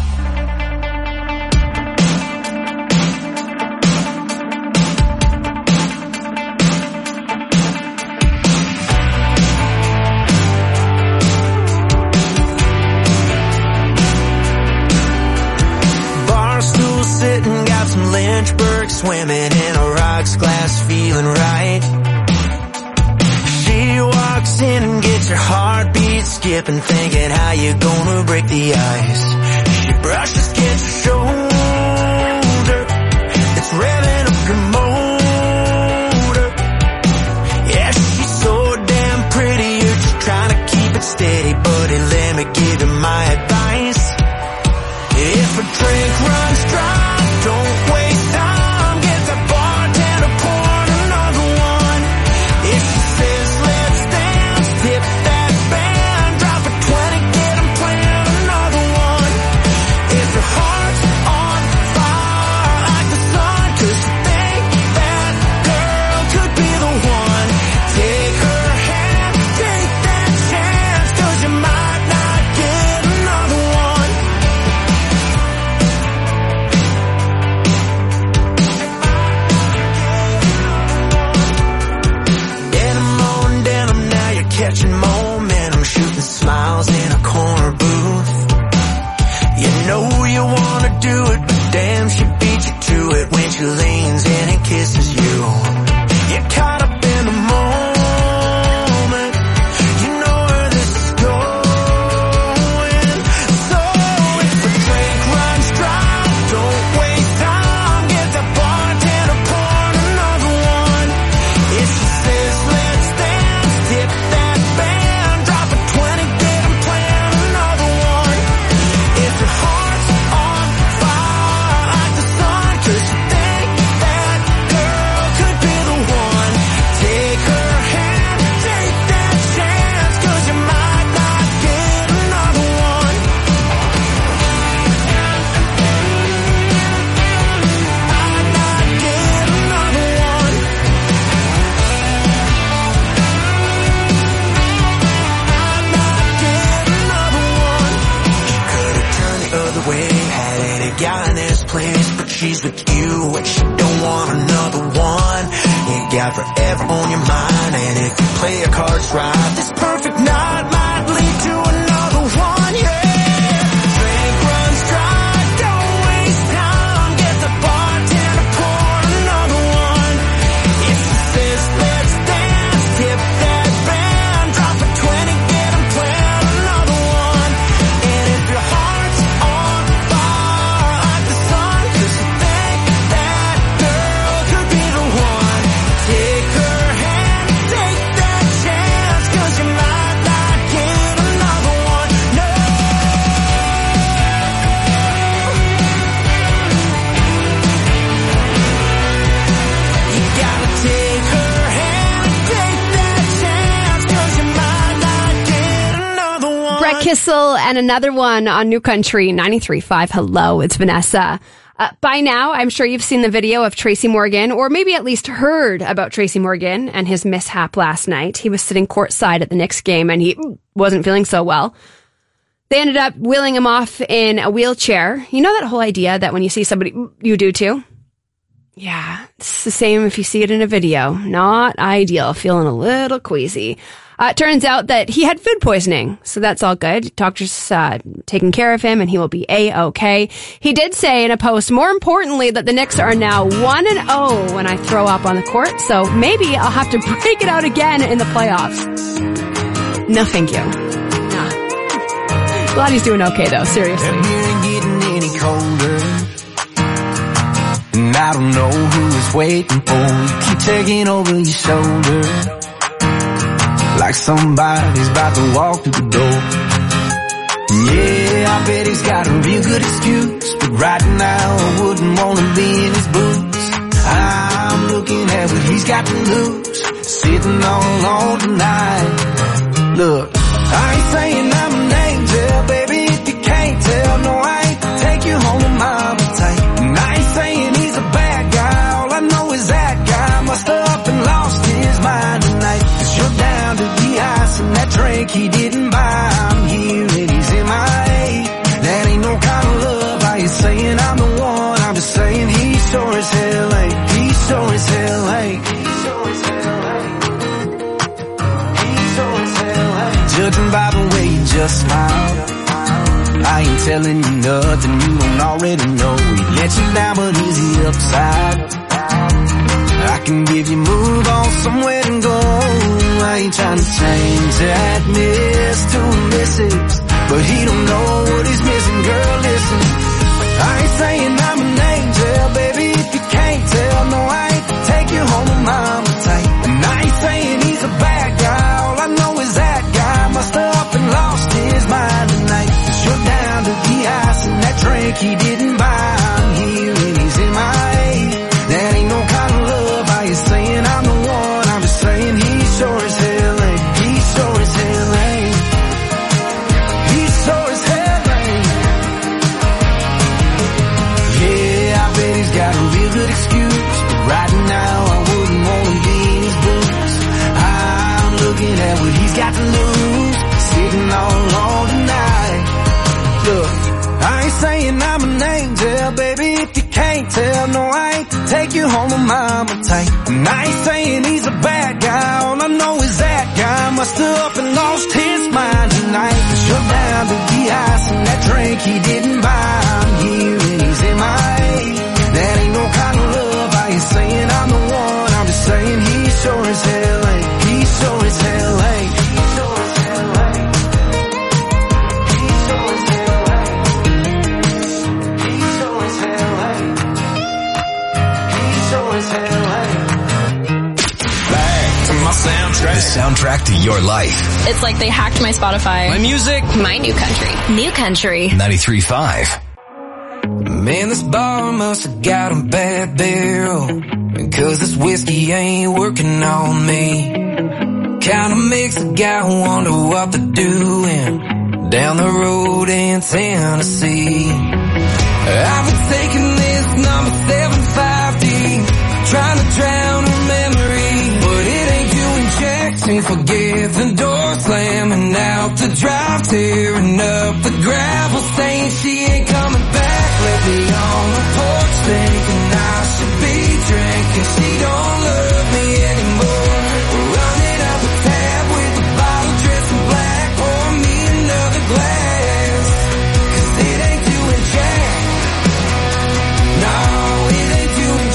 Sitting, got some Lynchburg swimming in a rocks glass, feeling right. She walks in and gets her heartbeat skipping, thinking how you gonna break the ice. She brushes against her shoulder, it's revving up her motor. Yeah, she's so damn pretty, you're just trying to keep it steady, buddy, let me give you my advice. If a drink runs dry, don't waste time, get the bartender, pour another one. If she says let's dance, tip that band, drop a twenty, get 'em playing another one. If your heart's on fire like the sun, 'cause you think that girl could be the one, take her hand, take that chance, 'cause you might not get another one. Catching momentum, shooting smiles in a corner booth. You know you wanna do it, but damn, she beats you to it when she leans in and kisses you. You're caught up in the moment, you know where this is going. So if the drink runs dry, don't waste time, get the bartender, pour another one. If she says let's dance, tip that band, drop a twenty, get 'em playing another one. If your heart's on fire like the sun, 'cause you think that girl could be the one, take her hand, take that chance, 'cause you might not get another one. Might not get another one. Other way, had any guy in this place, but she's with you and she don't want another one. You got forever on your mind, and if you play your cards right, this perfect night might lead to another one, yeah. Drink runs dry, don't waste time, get the bartender, pour another one. If she says let's dance, tip that band, drop a twenty, get 'em playing another one. And if your heart's on fire like the sun, 'cause you think that girl could be the one, take her hand, take that chance, 'cause you might not get another one. No. You gotta take her hand, take that chance, 'cause you might not get another one. Brett Kissel and another one on New Country ninety-three point five. Hello, it's Vanessa. Uh, by now, I'm sure you've seen the video of Tracy Morgan, or maybe at least heard about Tracy Morgan and his mishap last night. He was sitting courtside at the Knicks game and he wasn't feeling so well. They ended up wheeling him off in a wheelchair. You know that whole idea that when you see somebody, you do too? Yeah, it's the same if you see it in a video. Not ideal, feeling a little queasy. Uh, it turns out that he had food poisoning, so that's all good. Doctors uh, taking care of him, and he will be A-okay. He did say in a post, more importantly, that the Knicks are now one and oh when I throw up on the court, so maybe I'll have to break it out again in the playoffs. No, thank you. Nah. Glad he's doing okay, though, seriously. And you ain't getting any colder, and I don't know who is waiting for you. Keep taking over your shoulder, like somebody's about to walk through the door. Yeah, I bet he's got a real good excuse, but right now I wouldn't want to be in his boots. I'm looking at what he's got to lose, sitting all alone tonight. Look, I ain't saying I'm an angel, baby, if you can't tell. No, I ain't take you home to my appetite. And I ain't saying he's a bad guy, all I know is that guy must have up and lost his mind tonight. 'Cause you're down he didn't buy. I'm here and he's in my A. That ain't no kind of love. I ain't saying I'm the one. I'm just saying he sure as hell ain't. He sure as hell ain't. He sure as hell ain't. He sure as hell ain't. Judging by the way you just smiled, I ain't telling you nothing you don't already know. He let you down, but is he upside? I can give you move on somewhere to go. I ain't trying to change that miss to a missus, but he don't know what he's missing. Girl, listen, I ain't saying I'm an angel, baby, if you can't tell. No, I ain't take you home to mama tight. And I ain't saying he's a bad guy. All I know is that guy must have up and lost his mind tonight. Cause you're down to the ice and that drink he didn't buy. I'm here and he's in my A. That ain't no kind of love. I ain't saying I'm the one. I'm just saying he sure as hell ain't. He sure as hell ain't. He sure as hell ain't. Yeah, I bet he's got a real good excuse, but right now I wouldn't want to be in his boots. I'm looking at what he's got to lose, sitting all alone tonight. Look, I ain't saying I'm an angel, baby, if you can't tell. No, I ain't take you home to mama tight. And I ain't saying he's a bad guy. All I know is that guy must have up and lost his mind tonight. Cause you're down to the ice and that drink he didn't buy. I'm here and he's in my A. That ain't no kind of love. I ain't saying I'm the one. I'm just saying he sure as hell ain't. He sure as hell ain't. He sure as hell ain't. He sure as hell ain't. He sure as hell ain't. He sure as hell ain't. Back to my soundtrack. The soundtrack to your life. It's like they hacked my Spotify. My music. My new country. New country. ninety-three point five. Man, this bar must have got a bad barrel, because this whiskey ain't working on me. Kinda makes a guy wonder what they're doing down the road in Tennessee. I've been taking this number seven five D, trying to drown her memory, but it ain't doing jack to forget the door slamming out the drive, tearing up the gravel, saying she ain't coming back. Left me on the porch thinking I should be drinking. She don't love me anymore. Running up a tab with a bottle dressed in black. Pour me another glass, cause it ain't doing jack. No, it ain't doing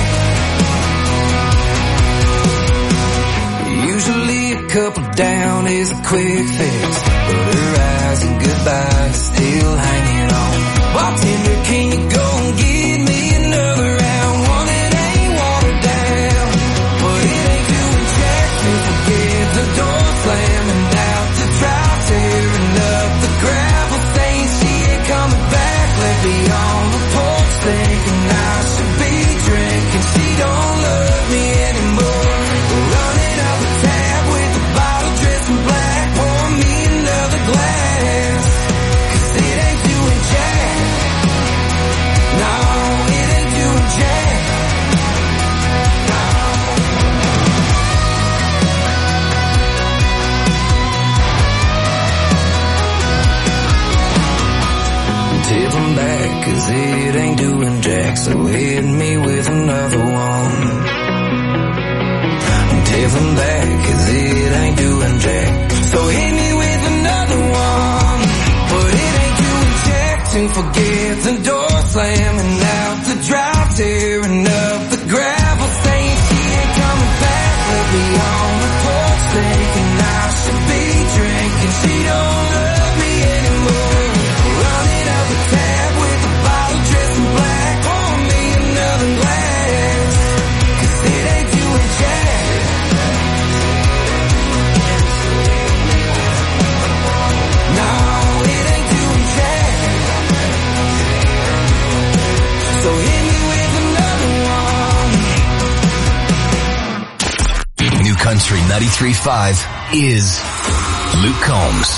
jack. Usually a couple down is a quick fix, but her eyes and goodbye still hanging on. Bartender, can you go and get me another round? One that ain't watered down, but it ain't doing jack to forget the door slamming out the drive, tearing up the gravel, saying she ain't coming back. Left me on the porch thinking I should be drinking. She don't love me anymore. Running up a tab with a bottle dressed in black. Pour me another glass, cause it ain't doing jack. No, it ain't doing jack. No. Tip 'em back, cause it ain't doing jack, so hit me with another one. Tip 'em back, cause it ain't doing jack, so hit me with another one. But it ain't doing jack to forget the door slamming out the drive, tearing up the gravel, saying she ain't coming back. Left me on the porch thinking I should be drinking. She don't love me anymore. Running up a tab with a bottle dressed in black. Pour me another glass, cause it ain't doing jack. No, it ain't doing jack. So hit me with another one. New Country ninety-three point five is Luke Combs.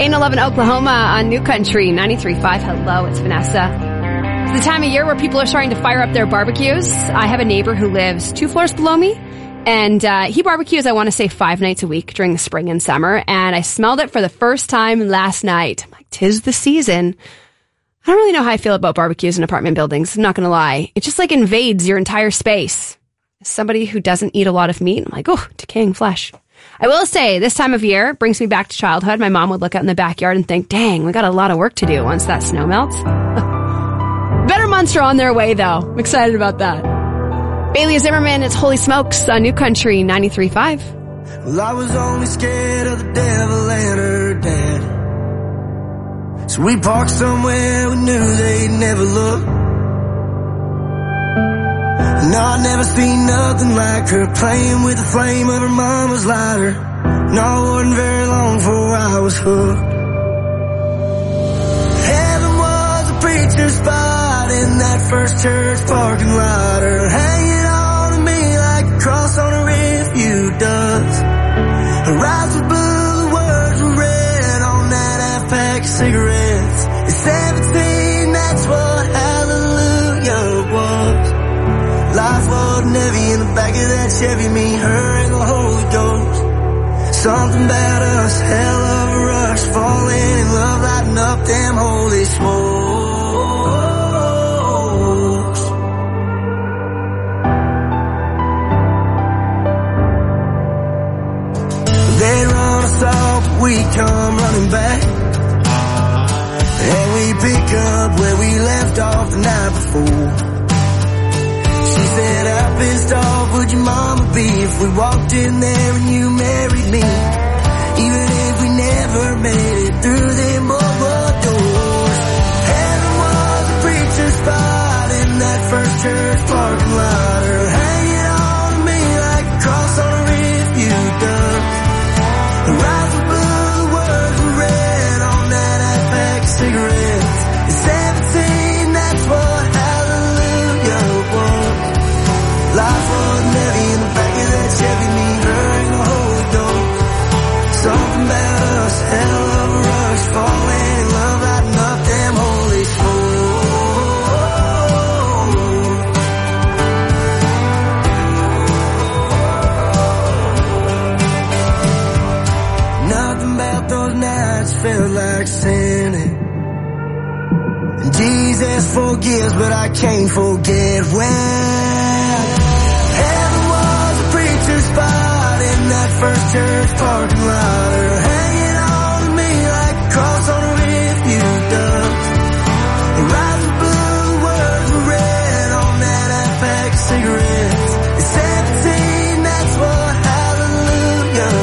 eight eleven Oklahoma on New Country ninety-three point five. Hello, it's Vanessa. It's the time of year where people are starting to fire up their barbecues. I have a neighbor who lives two floors below me, and uh, he barbecues, I want to say, five nights a week during the spring and summer, and I smelled it for the first time last night. I'm like, 'tis the season. I don't really know how I feel about barbecues in apartment buildings. I'm not going to lie. It just like invades your entire space. As somebody who doesn't eat a lot of meat, I'm like, oh, decaying flesh. I will say, this time of year brings me back to childhood. My mom would look out in the backyard and think, dang, we got a lot of work to do once that snow melts. Better months are on their way, though. I'm excited about that. Bailey Zimmerman, it's Holy Smokes on New Country ninety-three point five. Well, I was only scared of the devil and her dad. So we parked somewhere we knew they'd never look. No, I never seen nothing like her playing with the flame of her mama's lighter. No, it wasn't very long before I was hooked. Heaven was a preacher's spot in that first church parking lot. Her hanging on to me like a cross on a refuge does. Her eyes were blue, the words were red on that half pack of cigarettes. At seventeen, that's what hallelujah was. Life wasn't heavy in the back of that Chevy, me, her, and the Holy Ghost. Something about us, hell of a rush, falling in love, lighting up them holy smokes. They run us off, we come running back, and we pick up where we left off the night before. She said, how pissed off would your mama be if we walked in there and you married me? Even if we never made it through them boardwalk doors. Heaven was a preacher's spot in that first church parking lot. Her hanging on to me like a cross on a refuge does. Her eyes were blue, the words were red on that half pack of cigarettes. At seventeen, that's what hallelujah was. Life wasn't heavy in the back of that Chevy, me, her, and the Holy Ghost. Something about us, hell of a rush, falling in love, lighting up them holy souls. Nothing about those nights felt like sinning. And Jesus forgives, but I can't forget when. Spot in that first church parking lot. Her